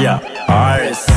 Yeah, Iris.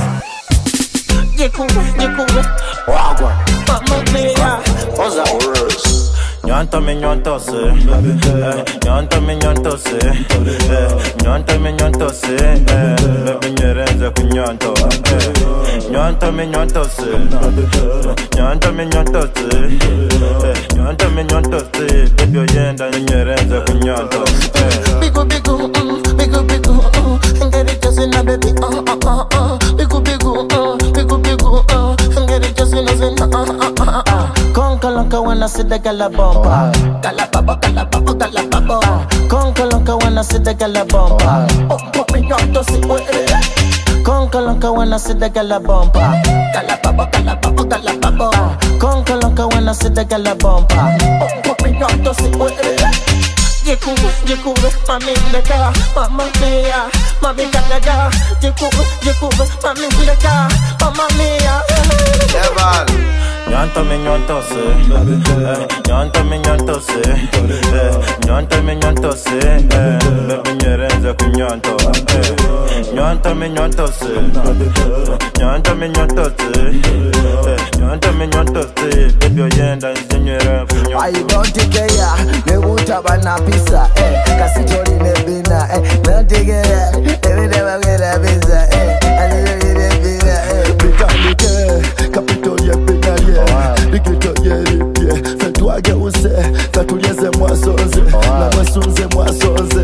Wagwan. Oza Urus. Nyanta me nyanta se, nyanta me nyanta se, nyanta me nyanta se, baby nyerenze kunyanta, nyanta me nyanta se, nyanta me nyanta se, nyanta me nyanta se, baby oyenda nyerenze kunyanta. Bigo bigo, bigo bigo, get it just in a baby, bigo bigo, bigo bigo, get it just in a Konkolonka wanna see the gala bumper. Gala baba, gala baba, gala baba. Konkolonka wanna see the gala bumper. Oh, put me on to see what it is. Konkolonka wanna see the gala bumper. Gala baba, gala baba, gala baba. Konkolonka wanna see the gala bumper. Oh, put me on to see what it is. Jiku, mami ndeka, mama mia, mami kakaga. Jiku, mami ndeka, mama mia. Nyanta me nyanta se, nyanta me nyanta se, nyanta me nyanta se, baby nyerenze kunyanta. Nyanta me nyanta se, nyanta me nyanta se, nyanta me nyanta se, baby oyenda nyerenze kunyanta. I don't take ya, ne wuta bana pizza, kasitori ne bina, don't take ya, every day I get a pizza, I need a pizza, Bitanike, kapitoye binaye, bikitoye ripye, fetwa geuse, katulieze mwasoze, na mwasunze mwasoze,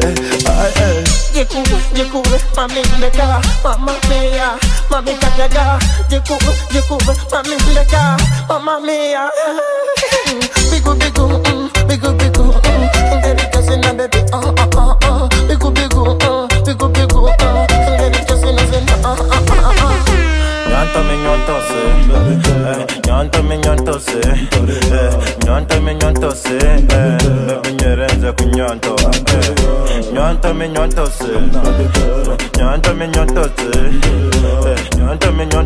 Jiku, mami ndeka, mama mia, mami kakaga. Jiku, mami ndeka, mama mia. Bigo, get it just in a baby, Bigo, get it just in a Nyanta me nyanta se, nyanta me nyanta se, nyanta me nyanta se, baby nyerenze kunyanta. Nyanta me nyanta se, nyanta me nyanta se, nyanta me nyanta